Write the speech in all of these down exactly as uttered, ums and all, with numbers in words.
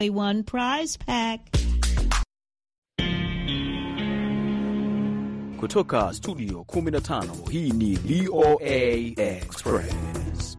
One prize pack. Kutoka studio kumi na tano, hii ni V O A Express.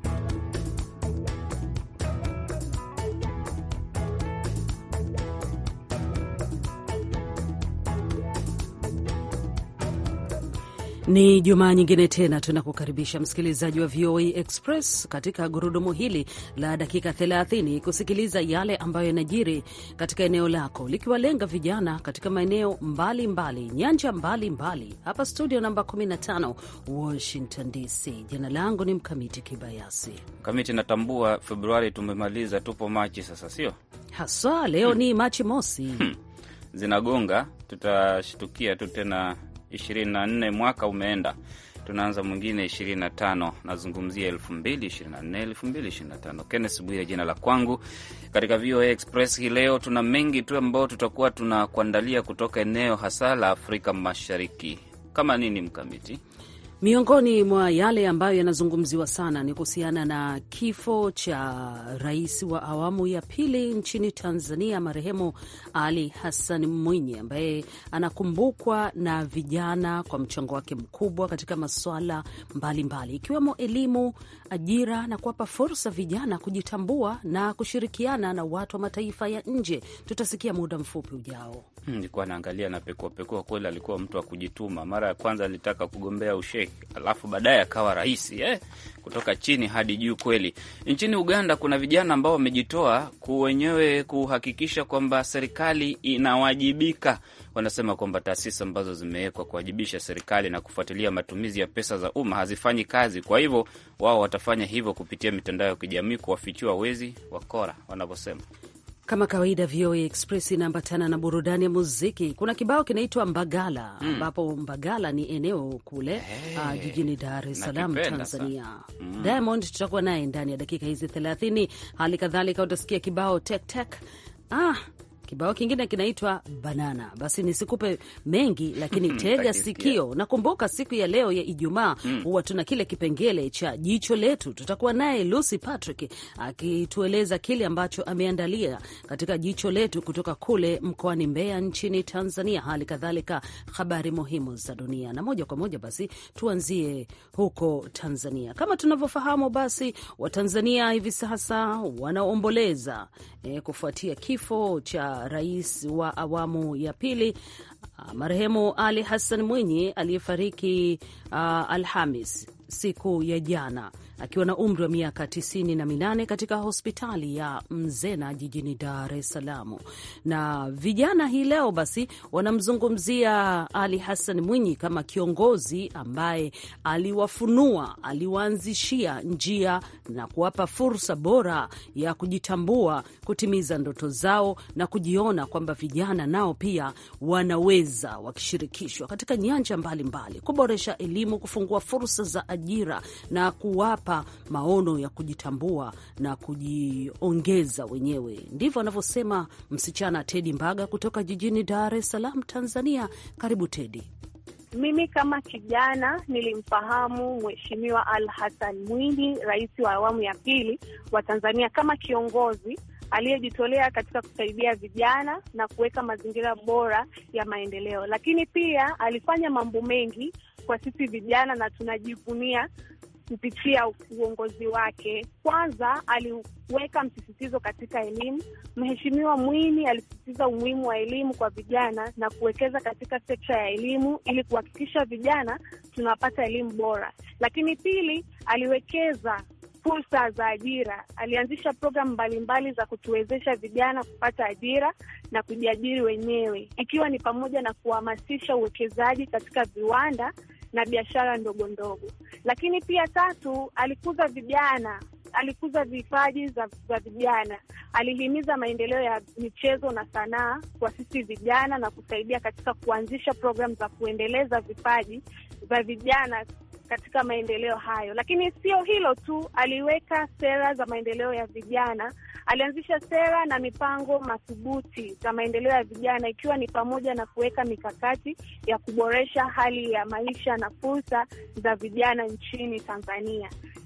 Ni Jumaa nyingine tena tunakukaribisha msikilizaji wa V O A Express katika gurudumu hili la dakika thelathini kusikiliza yale ambayo yanajiri katika eneo lako, likiwalenga vijana katika maeneo mbalimbali, nyanja mbalimbali mbali. Hapa studio namba kumi na tano Washington D C. Jina langu ni Mkamiti Kibayasi. Mkamiti, natambua Februari tumemaliza, tupo Machi sasa, sio? Haswa leo hmm. ni Machi mosi. Hmm. Zinagonga, tutashtukia tu tena ishirini na nne mwaka umeenda. Tunaanza mwingine ishirini na tano. Nazungumzia elfu mbili ishirini na nne elfu mbili ishirini na tano. Kenneth Bwire jina la kwangu. Katika V O A Express hii leo tuna mengi tu ambao tutakuwa tunakuandalia kutoka eneo hasa la Afrika Mashariki. Kama nini, Mkamiti? Miongoni mwa yale ambayo yanazungumziwa sana ni kuhusiana na kifo cha rais wa awamu ya pili nchini Tanzania, marehemu Ali Hassan Mwinyi, ambaye anakumbukwa na vijana kwa mchango wake mkubwa katika masuala mbalimbali ikiwemo elimu, ajira na kuwapa fursa vijana kujitambua na kushirikiana na watu wa mataifa ya nje. Tutasikia muda mfupi ujao. Nilikuwa naangalia na pekua pekua, kweli alikuwa mtu wa kujituma. Mara ya kwanza alitaka kugombea usheikh, alafu baadaye akawa rais, eh, kutoka chini hadi juu kweli. Nchini Uganda kuna vijana ambao wamejitoa kuwenyewe kuhakikisha kwamba serikali inawajibika. Wanasema kwamba taasisi ambazo zimewekwa kuwajibisha serikali na kufuatilia matumizi ya pesa za umma hazifanyi kazi. Kwa hivyo wao watafanya hivyo kupitia mitandao ya kijamii kuwafichua wezi wakora wanavyosema. Kama kawaida, V O A Express inaambatana na burudani ya muziki. Kuna kibao kinaitwa Mbagala, mm. ambapo Mbagala ni eneo kule hey, uh, jijini Dar es Salaam, Tanzania. mm. Diamond tutakuwa naye ndani ya dakika hizi thelathini. Hali kadhalika utasikia kibao tek tek. Ah, kibao kingine kinaitwa Banana. Basi nisikupe mengi, lakini tega sikio. Nakumbuka siku ya leo ya Ijumaa huwa mm. tuna kile kipengele cha jicho letu. Tutakuwa naye Lucy Patrick akitueleza kile ambacho ameandalia katika jicho letu kutoka kule mkoani Mbeya nchini Tanzania. Hali kadhalika habari muhimu za dunia. Na moja kwa moja basi tuanzie huko Tanzania. Kama tunavyofahamu, basi Watanzania hivi sasa wanaomboleza eh, kufuatia kifo cha rais wa awamu ya pili marehemu Ali Hassan Mwinyi aliyefariki uh, Alhamis siku ya jana akiwa na umri wa miaka tisini na minane katika hospitali ya Mzena jijini Dar es Salaam. Na vijana hii leo basi wanamzungumzia Ali Hassan Mwinyi kama kiongozi ambaye aliwafunua, aliwaanzishia njia na kuwapa fursa bora ya kujitambua, kutimiza ndoto zao na kujiona kwamba vijana nao pia wanaweza, wakishirikishwa katika nyanja mbalimbali, kuboresha elimu, kufungua fursa za ajira na kuwapa maono ya kujitambua na kujiongeza wenyewe. Ndivyo anavyosema msichana Teddy Mbaga kutoka jijini Dar es Salaam, Tanzania. Karibu Teddy. Mimi kama kijana nilimfahamu Mheshimiwa Ali Hassan Mwinyi, rais wa awamu ya pili wa Tanzania, kama kiongozi aliyejitolea katika kusaidia vijana na kuweka mazingira bora ya maendeleo. Lakini pia alifanya mambo mengi kwa sisi vijana na tunajivunia kupitia uongozi wake. Kwanza, aliweka msisitizo katika elimu. Mheshimiwa Mwinyi alisisitiza umuhimu wa elimu kwa vijana na kuwekeza katika sekta ya elimu ili kuhakikisha vijana tunapata elimu bora. Lakini pili, aliwekeza fursa za ajira. Alianzisha programu mbalimbali za kutuwezesha vijana kupata ajira na kujiajiri wenyewe, ikiwa ni pamoja na kuhamasisha uwekezaji katika viwanda na biashara ndogo ndogo. Lakini pia tatu, alikuza vijana, alikuza vipaji za, za vijana. Alihimiza maendeleo ya michezo na sanaa kwa sisi vijana na kusaidia katika kuanzisha programu za kuendeleza vipaji vya vijana katika maendeleo hayo. Lakini sio hilo tu, aliweka sera za maendeleo ya vijana. Alianzisha sera na mipango madhubuti za maendeleo ya vijana, ikiwa ni pamoja na kuweka mikakati ya kuboresha hali ya maisha na fursa za vijana nchini Tanzania.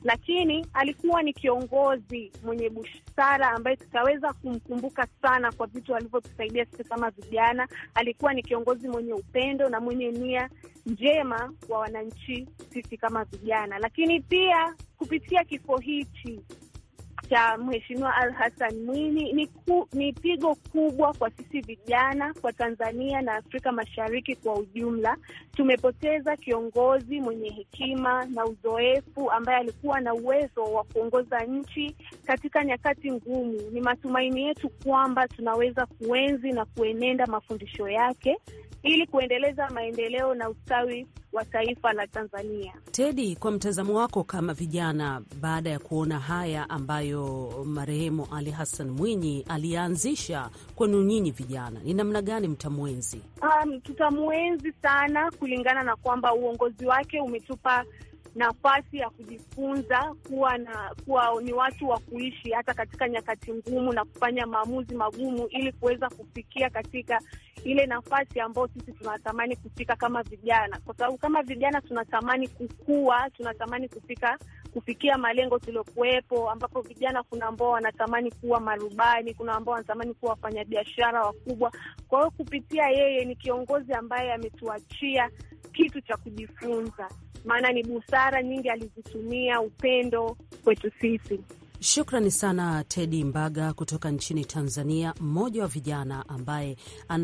lakini alikuwa ni kiongozi mwenye busara ambaye tutaweza kumkumbuka sana kwa vitu alivyotusaidia sisi kama vijana. Alikuwa ni kiongozi mwenye upendo na mwenye nia njema kwa wananchi sisi kama vijana. Lakini pia kupitia kifo hichi cha Mheshimiwa Ali Hassan Mwinyi ni, ku, ni pigo kubwa kwa sisi vijana, kwa Tanzania na Afrika Mashariki kwa ujumla. Tumepoteza kiongozi mwenye hekima na uzoefu ambaye alikuwa na uwezo wa kuongoza nchi katika nyakati ngumu. Ni matumaini yetu kwamba tunaweza kuenzi na kuenenda mafundisho yake ili kuendeleza maendeleo na ustawi wa taifa la Tanzania. Teddy, kwa mtazamo wako kama vijana, baada ya kuona haya ambayo marehemu Ali Hassan Mwinyi alianzisha kwenu nyinyi vijana, ni namna gani mtamwenzi? Um, tutamwenzi sana kulingana na kwamba uongozi wake umetupa nafasi ya kujifunza kuwa na kuwa ni watu wa kuishi hata katika nyakati ngumu na kufanya maamuzi magumu ili kuweza kufikia katika ile nafasi ambayo sisi tunatamani kufika kama vijana, kwa sababu kama vijana tunatamani kukua, tunatamani kufika kufikia malengo tuliokuwepo, ambapo vijana kuna ambao wanatamani kuwa marubani, kuna ambao wanatamani kuwa wafanyabiashara wakubwa. Kwa hiyo kupitia yeye, ni kiongozi ambaye ametuachia kitu cha kujifunza, maana ni busara nyingi alizitumia, upendo kwetu sisi. Shukrani sana Teddy Mbaga kutoka nchini Tanzania, mmoja wa vijana ambaye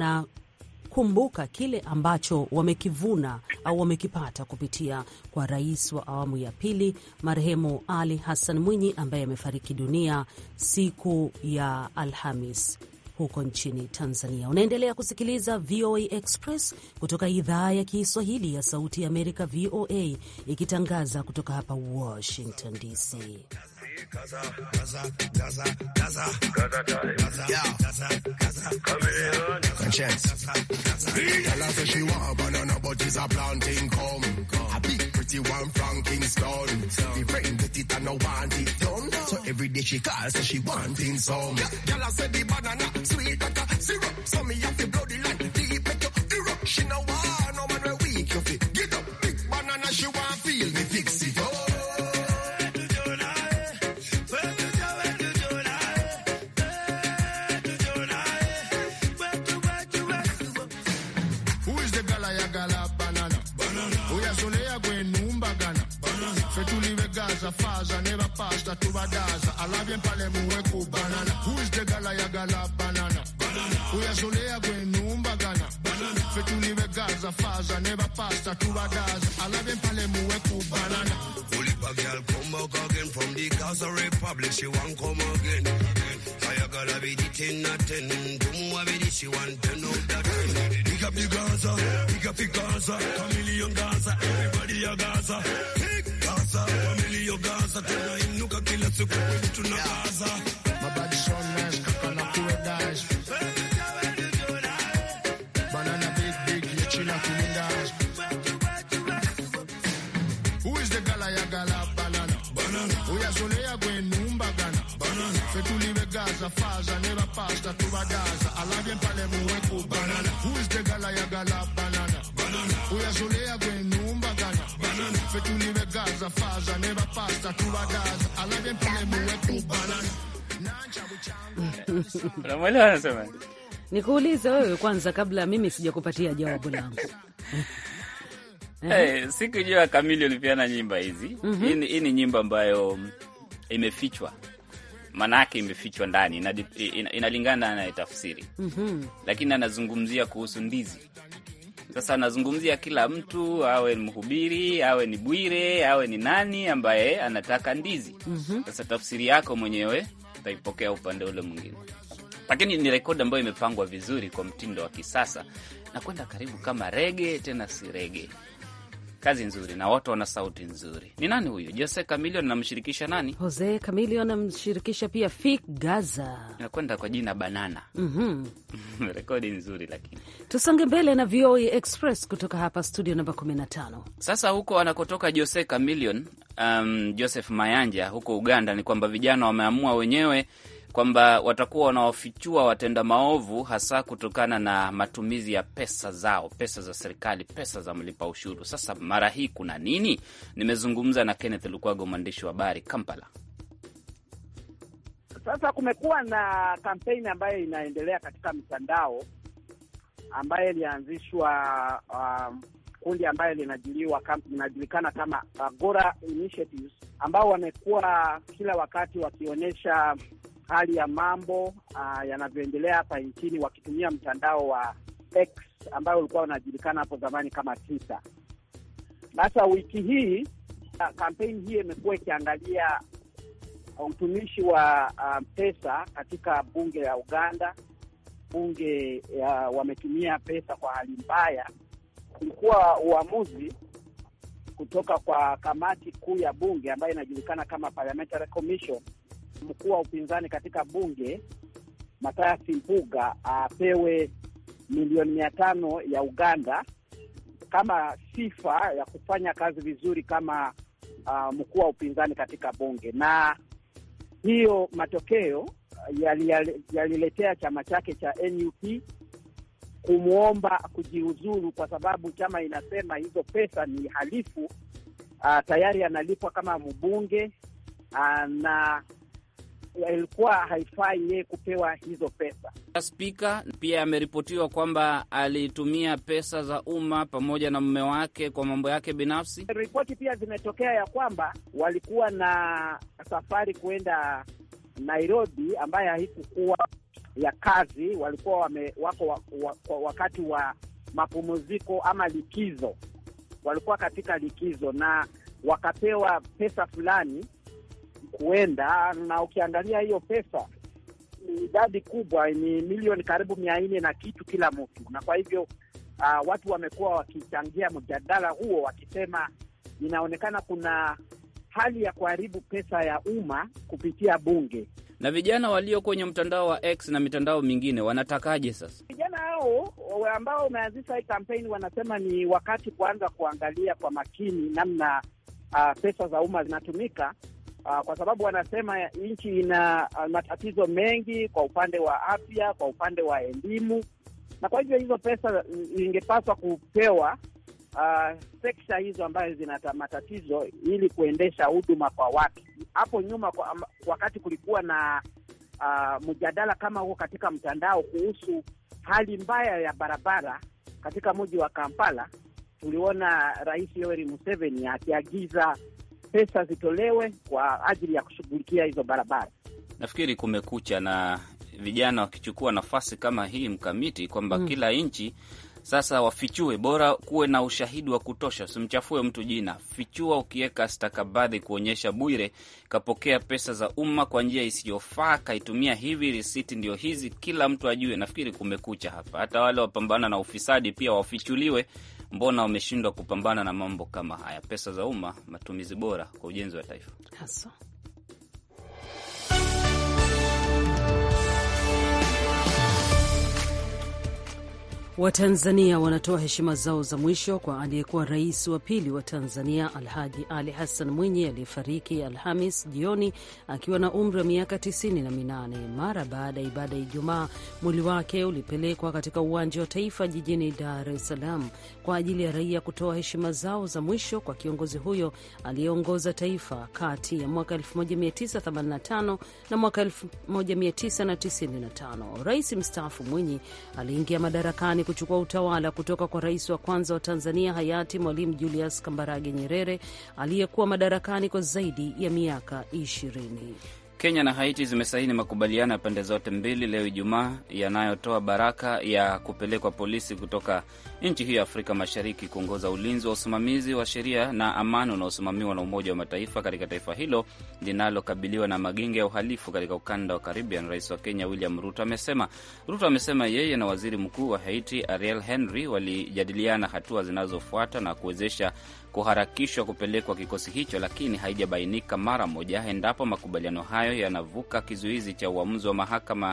anakumbuka kile ambacho wamekivuna au wamekipata kupitia kwa rais wa awamu ya pili marehemu Ali Hassan Mwinyi ambaye amefariki dunia siku ya Alhamis huko nchini Tanzania. Unaendelea kusikiliza V O A Express kutoka idhaa ya Kiswahili ya Sauti ya Amerika, V O A, ikitangaza kutoka hapa Washington D C. Gaza, Gaza, Gaza, Gaza, Gaza, Gaza, yeah. Gaza, Gaza, come here, conscience. Tell her she want a banana, but it's a planting come. A big pretty one from Kingston. The brain get it and no want it done. So every day she calls, so she wanting some. Tell her say the banana sweet like a syrup. So me have to blow the line deep like your Europe. She no want no man we weak, you fit get up. Big banana she want feel me fix it up. Faza never pasta to badaza alabye pale muwe ku banana. Who's the gala ya gala banana? Uyazolea kwenumba gana fetuliwe gaza faza never pasta to badaza alabye pale muwe ku banana. Fully a girl come back again from the Gaza Republic, she want come again. I gotta be the ten at ten, do more be she want to know that. Pick up the Gaza, pick up the Gaza, chameleon Gaza, everybody a Gaza. Gaza, family of Gaza, tena inuka kila siku kwetu na Gaza. My body so nice, kakana kuwe dice. Banana big big, ya china kumindas. Who is the gala ya gala banana? Banana. Uya solea kwe numba gana. Banana. Fetuliwe Gaza, faza, never pasta to badaza. Alabye pale muwe ku banana. Who is the gala ya gala banana? Banana. Uya solea kwe numba gana. Banana. Fetuliwe Gaza, faza, never pasta to badaza. Alabye pale muwe ku banana. Unamwelewa anasema? Nikuulize wewe kwanza kabla mimi sijakupatia jawabu langu. Hey, sikujua Chameleone ulipiana nyimba hizi. Mm -hmm. Hii ni nyimba ambayo imefichwa. Manake imefichwa ndani, inalingana na tafsiri. Mm -hmm. Lakini anazungumzia kuhusu ndizi. Sasa anazungumzia kila mtu, awe ni mhubiri, awe ni Bwire, awe ni nani ambaye anataka ndizi. Mm -hmm. Sasa tafsiri yako mwenyewe utaipokea upande ule mwingine. Lakini ni rekodi ambayo imepangwa vizuri kwa mtindo wa kisasa na kwenda karibu kama rege, tena si rege. Kazi nzuri na watu wana sauti nzuri. Ni nani huyu? Jose Chameleone anamshirikisha nani? Jose Chameleone anamshirikisha pia Fik Gaza. Inakwenda kwa jina Banana. Mhm. Mm rekodi nzuri lakini. Tusonge mbele na V O A Express kutoka hapa studio namba kumi na tano. Sasa huko anakotoka Jose Chameleone, um, Joseph Mayanja huko Uganda, ni kwamba vijana wameamua wenyewe kwamba watakuwa wanawafichua watenda maovu, hasa kutokana na matumizi ya pesa zao, pesa za serikali, pesa za mlipa ushuru. Sasa mara hii kuna nini? Nimezungumza na Kenneth Lukwago, mwandishi wa habari Kampala. Sasa kumekuwa na kampeni ambayo inaendelea katika mitandao ambayo ilianzishwa um, kundi ambayo linajiliwa linajulikana kama Agora Initiatives, ambao wamekuwa kila wakati wakionyesha hali ya mambo uh, yanavyoendelea hapa nchini wakitumia mtandao wa X ambao ulikuwa unajulikana hapo zamani kama Twitter. Sasa wiki hii uh, kampeni hii imekuwa ikiangalia utumishi wa uh, pesa katika bunge la Uganda. Bunge uh, wametumia pesa kwa hali mbaya. Kulikuwa uamuzi kutoka kwa kamati kuu ya bunge ambayo inajulikana kama Parliamentary Commission. Mkuu wa upinzani katika bunge Mathias Mpuuga apewe uh, milioni mia tano ya Uganda kama sifa ya kufanya kazi vizuri kama uh, mkuu wa upinzani katika bunge. Na hiyo matokeo yaliletea yali chama chake cha N U P kumwomba kujiuzuru, kwa sababu chama inasema hizo pesa ni halifu. Uh, tayari analipwa kama mbunge uh, na ilikuwa haifai yeye kupewa hizo pesa. Spika pia ameripotiwa kwamba alitumia pesa za umma pamoja na mume wake kwa mambo yake binafsi. Ripoti pia zimetokea ya kwamba walikuwa na safari kwenda Nairobi ambayo haikuwa ya kazi, walikuwa wame, wako wa, wa, wakati wa mapumziko ama likizo. Walikuwa katika likizo na wakapewa pesa fulani kuenda, na ukiangalia hiyo pesa ni idadi kubwa, ni milioni karibu mia nne na kitu kila mtu. Na kwa hivyo uh, watu wamekuwa wakichangia mjadala huo wakisema inaonekana kuna hali ya kuharibu pesa ya umma kupitia bunge. Na vijana walio kwenye mtandao wa X na mitandao mingine wanatakaje sasa? Vijana hao ambao wameanzisha hii kampeni wanasema ni wakati kuanza kuangalia kwa makini namna uh, pesa za umma zinatumika. Uh, kwa sababu wanasema nchi ina uh, matatizo mengi kwa upande wa afya, kwa upande wa elimu, na kwa hivyo hizo pesa ingepaswa kupewa uh, sekta hizo ambazo zina matatizo ili kuendesha huduma kwa watu. Hapo nyuma kwa, wakati kulikuwa na uh, mjadala kama huo katika mtandao kuhusu hali mbaya ya barabara katika mji wa Kampala, tuliona Rais Yoweri Museveni akiagiza pesa zitolewe kwa ajili ya kushughulikia hizo barabara. Nafikiri kumekucha na vijana wakichukua nafasi kama hii mkamiti kwamba mm. kila nchi sasa wafichue, bora kuwe na ushahidi wa kutosha, usimchafue mtu jina. Fichua ukiweka stakabadhi kuonyesha Bwire kapokea pesa za umma kwa njia isiyofaa, kaitumia hivi, risiti ndio hizi, kila mtu ajue. Nafikiri kumekucha hapa. Hata wale wapambana na ufisadi pia wafichuliwe. Mbona wameshindwa kupambana na mambo kama haya? Pesa za umma, matumizi bora kwa ujenzi wa taifa. Hasa Watanzania wanatoa heshima zao za mwisho kwa aliyekuwa rais wa pili wa Tanzania Alhaji Ali Hassan Mwinyi aliyefariki Alhamis jioni akiwa na umri wa miaka tisini na minane. Mara baada ya ibada ya Ijumaa, mwili wake ulipelekwa katika uwanja wa Taifa jijini Dar es Salaam kwa ajili ya raia kutoa heshima zao za mwisho kwa kiongozi huyo aliyeongoza taifa kati ya mwaka elfu moja mia tisa themanini na tano na mwaka elfu moja mia tisa tisini na tano. Rais mstaafu Mwinyi aliingia madarakani kuchukua utawala kutoka kwa rais wa kwanza wa Tanzania hayati Mwalimu Julius Kambarage Nyerere aliyekuwa madarakani kwa zaidi ya miaka ishirini. Kenya na Haiti zimesaini makubaliano ya pande zote mbili leo Ijumaa yanayotoa baraka ya kupelekwa polisi kutoka nchi hiyo ya Afrika Mashariki kuongoza ulinzi wa usimamizi wa sheria na amani unaosimamiwa na Umoja wa Mataifa katika taifa hilo linalokabiliwa na magenge ya uhalifu katika ukanda wa Caribbean. Rais wa Kenya William Ruto amesema Ruto amesema yeye na waziri mkuu wa Haiti Ariel Henry walijadiliana hatua zinazofuata na kuwezesha kuharakishwa kupelekwa kikosi hicho, lakini haijabainika mara moja endapo makubaliano hayo yanavuka kizuizi cha uamuzi wa mahakama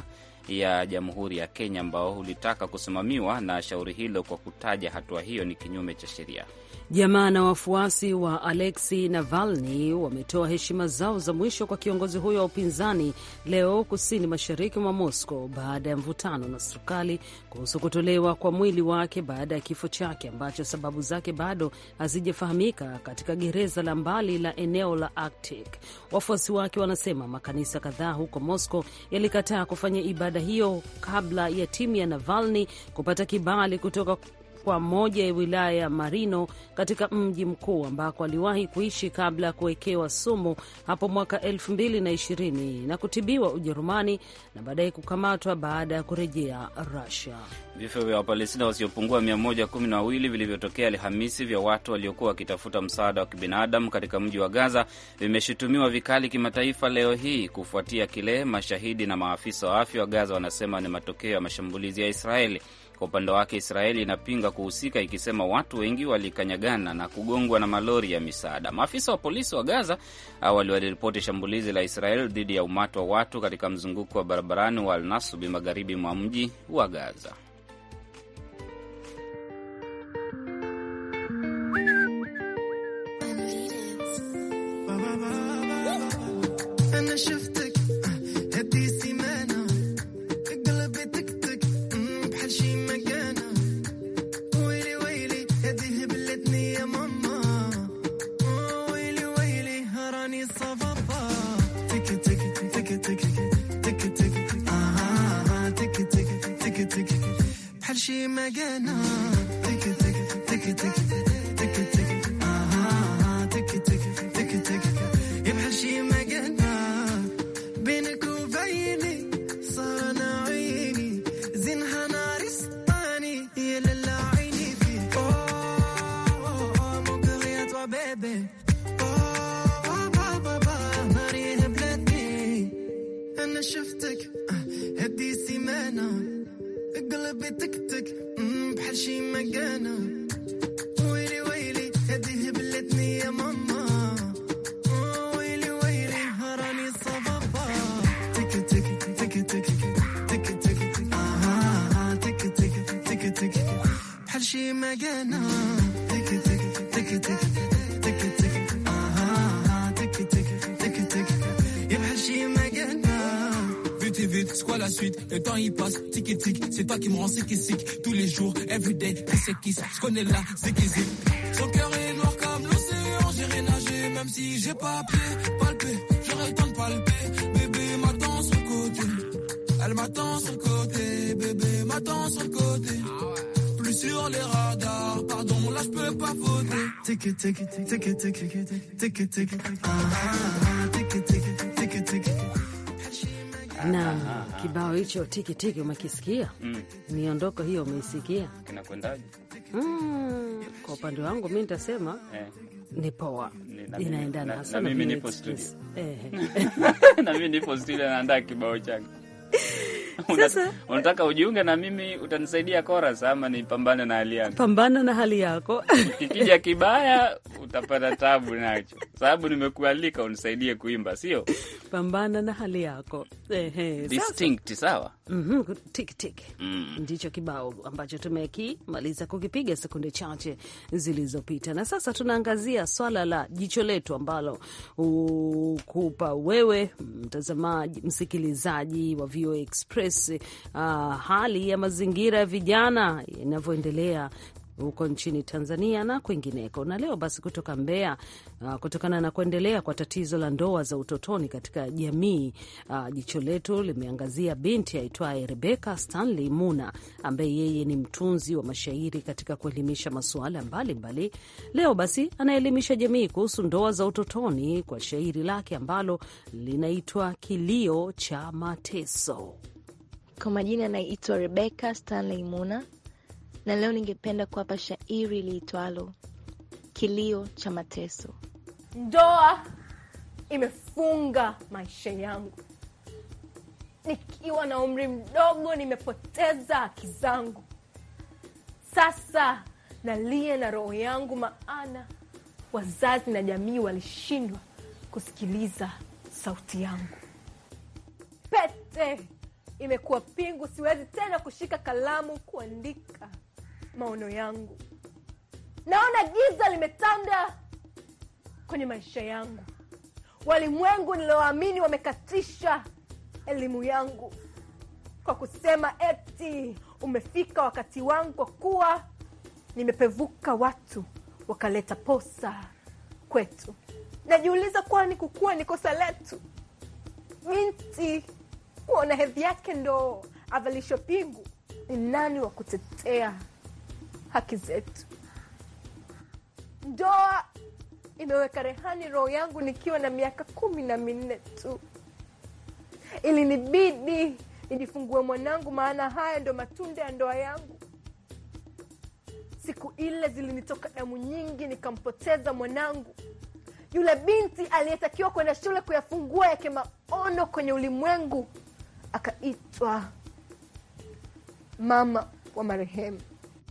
ya Jamhuri ya Kenya ambao ulitaka kusimamiwa na shauri hilo kwa kutaja hatua hiyo ni kinyume cha sheria. Jamaa na wafuasi wa Alexei Navalny wametoa heshima zao za mwisho kwa kiongozi huyo wa upinzani leo kusini mashariki mwa Moscow baada ya mvutano na serikali kuhusu kutolewa kwa mwili wake baada ya kifo chake ambacho sababu zake bado hazijafahamika katika gereza la mbali la eneo la Arctic. Wafuasi wake wanasema makanisa kadhaa huko Moscow yalikataa kufanya ibada hiyo kabla ya timu ya Navalny kupata kibali kutoka kwa moja ya wilaya ya Marino katika mji mkuu ambako aliwahi kuishi kabla ya kuwekewa sumu hapo mwaka elfu mbili na ishirini na kutibiwa Ujerumani na baadaye kukamatwa baada ya kurejea Russia. Vifo vya Wapalestina wasiopungua mia moja kumi na wawili vilivyotokea Alhamisi vya watu waliokuwa wakitafuta msaada wa kibinadamu katika mji wa Gaza vimeshutumiwa vikali kimataifa leo hii kufuatia kile mashahidi na maafisa wa afya wa Gaza wanasema ni matokeo ya mashambulizi ya Israeli. Kwa upande wake Israeli inapinga kuhusika ikisema watu wengi walikanyagana na kugongwa na malori ya misaada. Maafisa wa polisi wa Gaza awali waliripoti shambulizi la Israeli dhidi ya umati wa watu katika mzunguko wa barabarani wa Al-Nasubi magharibi mwa mji wa Gaza. C'est quoi la suite? Le temps il passe, tic et tic. C'est toi qui me rends sick et sick. Tous les jours, everyday, qui c'est qui c'est? Je connais la c'est qui c'est. Son cœur est noir comme l'océan. J'irai nager même si j'ai pas pied. Palpé, j'aurais le temps de palper. Bébé m'attend sur le côté. Elle m'attend sur le côté. Bébé m'attend sur le côté. Plus sur les radars. Pardon, là je peux pas voter. Tic et tic, tic et tic, tic et tic. Ah ah, tic et tic, tic et tic. Na kibao hicho tiki tiki umekisikia? Mm. Miondoko hiyo umeisikia? Kinakwendaje? Mm, kwa upande wangu mimi nitasema eh, ni poa. Inaendana na, na mimi nipo studio. Eh. Na mimi nipo studio naandaa kibao chake. Sasa unataka ujiunge na mimi utanisaidia chorus ama nipambane na hali yako? Pambana na hali yako. Kikija kibaya utapata tabu nacho. Sababu nimekualika unisaidie kuimba, sio? Pambana na hali yako. Ehe. Distinct sawa? Mhm, tik tik. Mm. Ndicho kibao ambacho tumekimaliza kukipiga sekunde chache zilizopita. Na sasa tunaangazia swala la jicho letu ambalo ukupa wewe mtazamaji, msikilizaji wa V O A Express uh, hali ya mazingira ya vijana inavyoendelea huko nchini Tanzania na kwingineko. Na leo basi kutoka Mbeya, uh, kutokana na kuendelea kwa tatizo la ndoa za utotoni katika jamii, uh, jicho letu limeangazia binti aitwaye Rebecca Stanley Muna ambaye yeye ni mtunzi wa mashairi katika kuelimisha masuala mbalimbali. Leo basi anaelimisha jamii kuhusu ndoa za utotoni kwa shairi lake ambalo linaitwa Kilio cha Mateso. Kwa majina naitwa Rebecca Stanley Muna na leo ningependa kuwapa shairi liitwalo Kilio cha Mateso. Ndoa imefunga maisha yangu. Nikiwa na umri mdogo nimepoteza haki zangu. Sasa nalia na roho yangu, maana wazazi na jamii walishindwa kusikiliza sauti yangu. Pete imekuwa pingu, siwezi tena kushika kalamu kuandika maono yangu. Naona giza limetanda kwenye maisha yangu. Walimwengu nilioamini wamekatisha elimu yangu kwa kusema eti umefika wakati wangu, kwa kuwa nimepevuka watu wakaleta posa kwetu. Najiuliza, kwani kukua ni kosa letu? Binti kuona hedhi yake ndo avalisho pingu, ni nani wa kutetea haki zetu? Ndoa imeweka rehani roho yangu nikiwa na miaka kumi na minne tu. Ili nibidi nijifungue mwanangu, maana haya ndo matunda ya ndoa yangu. Siku ile zilinitoka damu nyingi, nikampoteza mwanangu, yule binti aliyetakiwa kwenda shule kuyafungua yake maono kwenye ulimwengu, akaitwa mama wa marehemu.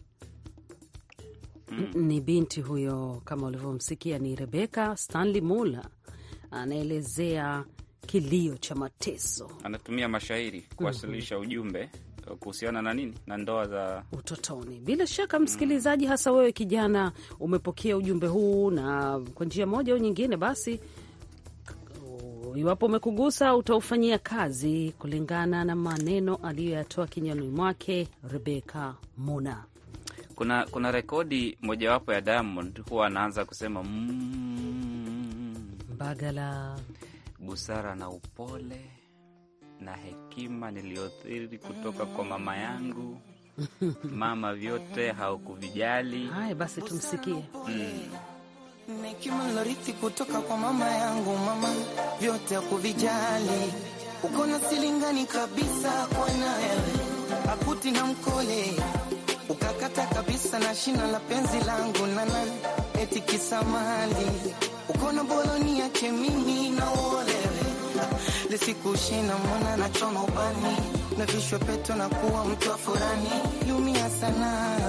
Mm. Ni binti huyo, kama ulivyomsikia, ni Rebecca Stanley Muller, anaelezea kilio cha mateso. Anatumia mashairi kuwasilisha mm -hmm. ujumbe kuhusiana na nini? Na ndoa za utotoni. Bila shaka msikilizaji, mm. hasa wewe kijana, umepokea ujumbe huu na kwa njia moja au nyingine, basi iwapo umekugusa utaufanyia kazi kulingana na maneno aliyoyatoa kinywani mwake Rebecca Muller. Kuna kuna rekodi mojawapo ya Diamond, huwa anaanza kusema mmm, Mbagala, busara na upole na hekima niliothiri kutoka kwa mama yangu. Mama vyote haukuvijali. Haya basi tumsikie. Mm. Hekima nilorithi kutoka kwa mama yangu, mama vyote hakuvijali. Uko na silingani kabisa kwa nawe, akuti na mkole. Ukakata kabisa na shina la penzi langu, nana eti kisamali. Uko na boloni yake mimi na olewe, lisikushina mwana na choma ubani, na vishwe peto na kuwa mtu wa furani. Lumia sana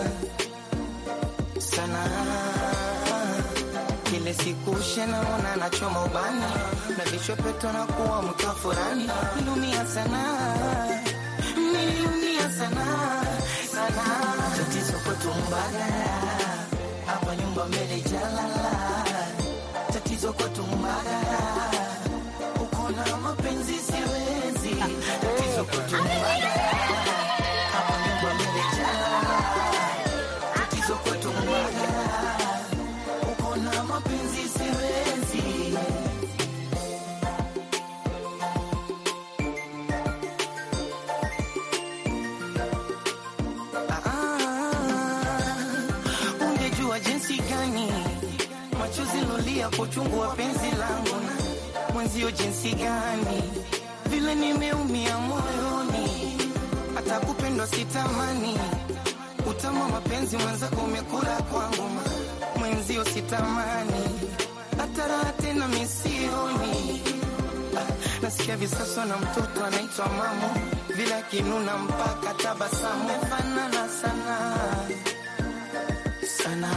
sana, kile sikushina mwana na choma ubani, na vishwe peto na kuwa mtu wa furani. Lumia sana, nilumia sana sana. Tatizo kwetu Mbagala, hapa nyumba mbele jalala. Tatizo kwetu Mbagala, uko na mapenzi siwezi. Tatizo kwetu Mbagala, hapa nyumba mbele jalala. Tatizo kwetu Mbagala, uko na mapenzi siwezi. Machozi lolia kuchungu wa penzi langu, mwenzio jinsi gani vile nimeumia moyoni. Hata kupendwa sitamani, utama mapenzi mwenzako umekula kwangu, mwenzio sitamani. Hata raha tena misioni, nasikia visasa na mtoto anaitwa mamu, vile kinuna mpaka tabasamu. Fanana sana sana,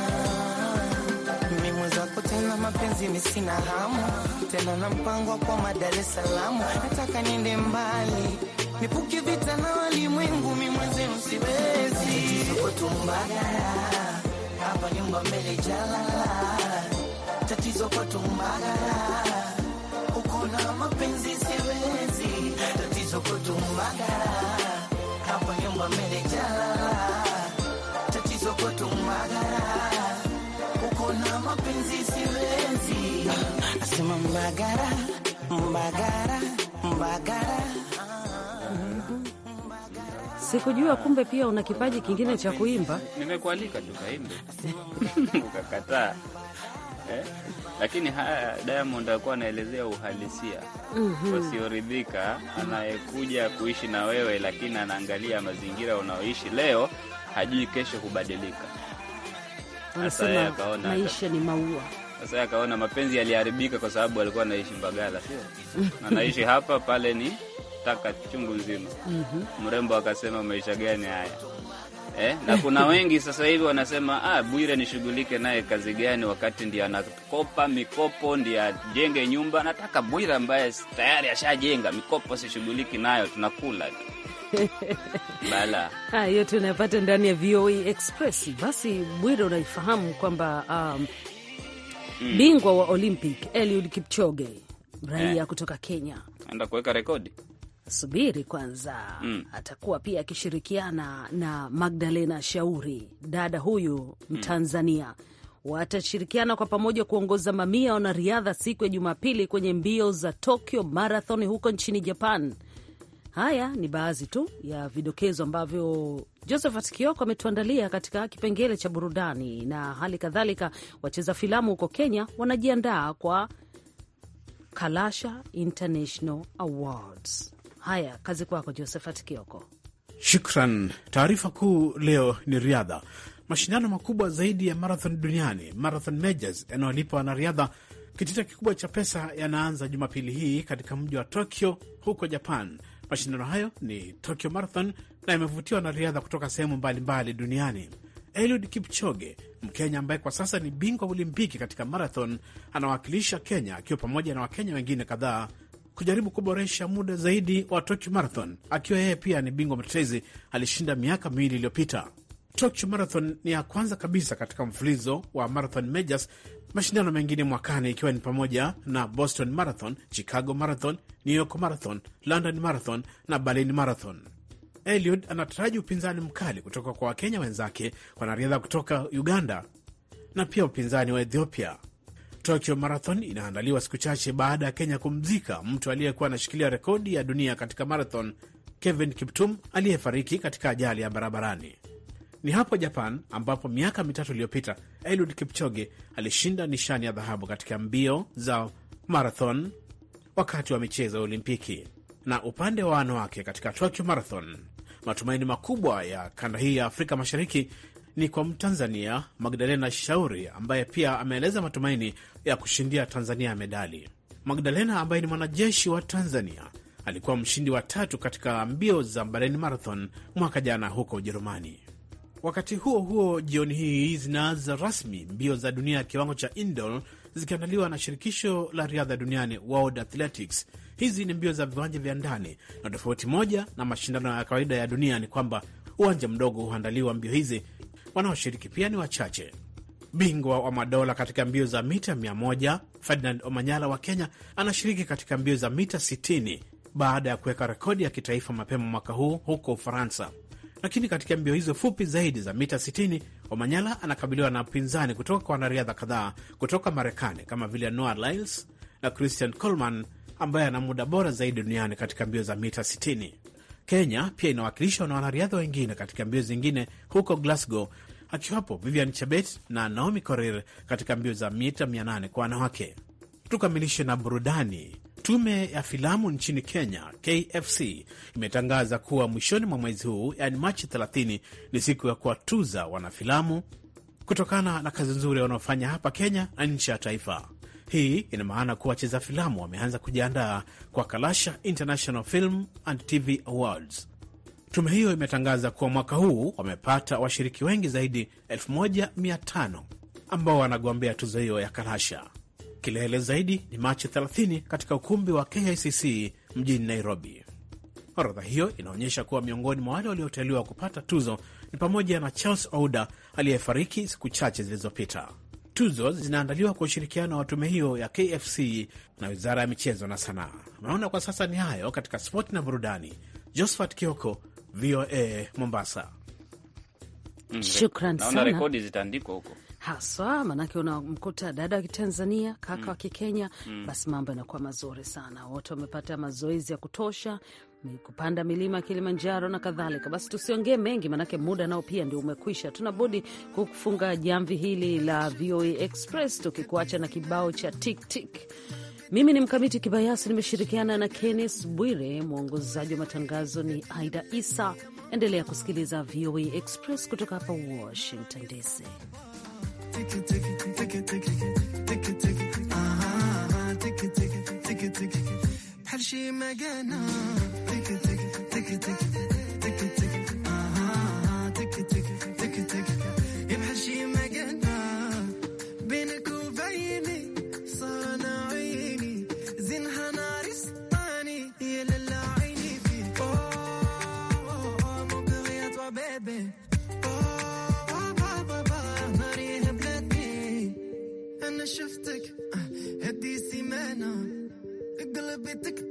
tena mapenzi misina hamu, tena na mpango kwa Dar es Salaam. Nataka niende mbali, nipuke vita na walimwengu, mimi mwenzenu siwezi. Tatizo kwetu Mbagala, hapa nyumba mbele jalala. Tatizo kwetu Mbagala, uko na mapenzi siwezi. Tatizo kwetu Mbagala, hapa nyumba mbele jalala. Tatizo kwetu Mbagala, uko na mapenzi siwezi. Asema Mbagala, Mbagala, Mbagala. Sikujua kumbe pia una kipaji kingine cha kuimba. Nimekualika tukaimbe. Ukakataa. Eh? Lakini haya Diamond alikuwa anaelezea uhalisia. Mm-hmm. Wasioridhika, anayekuja kuishi na wewe lakini anaangalia mazingira unaoishi leo, hajui kesho kubadilika. Anasema maisha ni maua. Sasa akaona mapenzi yaliharibika kwa sababu alikuwa anaishi Mbagala, sio? Anaishi hapa pale ni taka chungu nzima. Mm-hmm. Mrembo akasema maisha gani haya? Eh, na kuna wengi sasa hivi wanasema ah, Bwire nishughulike naye kazi gani wakati ndiye anakopa mikopo, ndiye ajenge nyumba. Nataka Bwire ambaye tayari ashajenga, mikopo sishughuliki nayo, tunakula tu. Bala. Haya yote unayapata ndani ya V O A Express. Basi Bwire, unaifahamu kwamba um, mm. bingwa wa Olympic Eliud Kipchoge raia eh. kutoka Kenya anaenda kuweka rekodi. Subiri kwanza mm. atakuwa pia akishirikiana na Magdalena Shauri, dada huyu Mtanzania. mm. Watashirikiana kwa pamoja kuongoza mamia wanariadha siku ya Jumapili kwenye mbio za Tokyo Marathon huko nchini Japan. Haya ni baadhi tu ya vidokezo ambavyo Josephat Kioko ametuandalia katika kipengele cha burudani, na hali kadhalika wacheza filamu huko Kenya wanajiandaa kwa Kalasha International Awards. Haya, kazi kwako Josephat Kioko. Shukran. Taarifa kuu leo ni riadha. Mashindano makubwa zaidi ya marathon duniani, Marathon Majors, yanayolipa wanariadha kitita kikubwa cha pesa yanaanza Jumapili hii katika mji wa Tokyo huko Japan. Mashindano hayo ni Tokyo Marathon na yamevutiwa na riadha kutoka sehemu mbalimbali duniani. Eliud Kipchoge, Mkenya ambaye kwa sasa ni bingwa Olimpiki katika marathon, anawakilisha Kenya akiwa pamoja na Wakenya wengine kadhaa kujaribu kuboresha muda zaidi wa Tokyo Marathon, akiwa yeye pia ni bingwa mtetezi, alishinda miaka miwili iliyopita. Tokyo Marathon ni ya kwanza kabisa katika mfulizo wa Marathon Majors, mashindano mengine mwakani ikiwa ni pamoja na Boston Marathon, Chicago Marathon, New York Marathon, London Marathon na Berlin Marathon. Eliud anataraji upinzani mkali kutoka kwa Wakenya wenzake, wanariadha kutoka Uganda na pia upinzani wa Ethiopia. Tokyo Marathon inaandaliwa siku chache baada ya Kenya kumzika mtu aliyekuwa anashikilia rekodi ya dunia katika marathon, Kevin Kiptum, aliyefariki katika ajali ya barabarani. Ni hapo Japan ambapo miaka mitatu iliyopita Eliud Kipchoge alishinda nishani ya dhahabu katika mbio za marathon wakati wa michezo ya Olimpiki. Na upande wa wanawake katika Tokyo Marathon, matumaini makubwa ya kanda hii ya Afrika Mashariki ni kwa Mtanzania Magdalena Shauri, ambaye pia ameeleza matumaini ya kushindia Tanzania medali. Magdalena ambaye ni mwanajeshi wa Tanzania alikuwa mshindi wa tatu katika mbio za Berlin Marathon mwaka jana huko Ujerumani. Wakati huo huo, jioni hii zinaanza rasmi mbio za dunia ya kiwango cha indoor zikiandaliwa na shirikisho la riadha duniani World Athletics. Hizi ni mbio za viwanja vya ndani, na tofauti moja na mashindano ya kawaida ya dunia ni kwamba uwanja mdogo huandaliwa mbio hizi, wanaoshiriki pia ni wachache. Bingwa wa madola katika mbio za mita mia moja Ferdinand Omanyala wa Kenya anashiriki katika mbio za mita sitini baada ya kuweka rekodi ya kitaifa mapema mwaka huu huko Ufaransa. Lakini katika mbio hizo fupi zaidi za mita sitini, Omanyala anakabiliwa na upinzani kutoka kwa wanariadha kadhaa kutoka Marekani kama vile Noah Lyles na Christian Coleman ambaye ana muda bora zaidi duniani katika mbio za mita sitini. Kenya pia inawakilishwa na wanariadha wengine katika mbio zingine huko Glasgow, akiwapo Vivian Chebet na Naomi Korir katika mbio za mita mia nane kwa wanawake. Tukamilishe na burudani. Tume ya filamu nchini Kenya, K F C, imetangaza kuwa mwishoni mwa mwezi huu, yani Machi thelathini, ni siku ya kuwatuza wanafilamu kutokana na kazi nzuri wanaofanya hapa Kenya na nchi ya taifa. Hii ina maana kuwa wacheza filamu wameanza kujiandaa kwa Kalasha International Film and T V Awards. Tume hiyo imetangaza kuwa mwaka huu wamepata washiriki wengi zaidi elfu moja mia tano ambao wanagombea tuzo hiyo ya Kalasha. Kilele zaidi ni Machi thelathini katika ukumbi wa K I C C mjini Nairobi. Orodha hiyo inaonyesha kuwa miongoni mwa wale walioteuliwa kupata tuzo ni pamoja na Charles Ouda aliyefariki siku chache zilizopita. Tuzo zinaandaliwa kwa ushirikiano wa tume hiyo ya K F C na Wizara ya Michezo na Sanaa. Naona kwa sasa ni hayo katika sport na burudani. Josephat Kioko, V O A Mombasa. Mm, shukran sana. Naona rekodi zitaandikwa huko haswa, manake unamkuta dada wa Kitanzania, kaka mm. wa Kikenya mm. basi mambo yanakuwa mazuri sana. Wote wamepata mazoezi ya kutosha, kupanda milima Kilimanjaro na kadhalika. Basi tusiongee mengi, manake muda nao pia ndio umekwisha. Tunabudi kufunga jamvi hili la V O A Express tukikuacha na kibao cha tik tik. Mimi ni Mkamiti Kibayasi, nimeshirikiana na Kenneth Bwire. Mwongozaji wa matangazo ni Aida Isa. Endelea kusikiliza V O A Express kutoka hapa Washington D C. Tiki tiki tiki tiki tiki tiki aha tiki tiki tiki tiki hal shi magana tiki tiki tiki tiki tiki tiki aha tiki tiki baby. Oh, baba baba ناري هبلتني أنا شفتك هدي سيمانة قلبي تك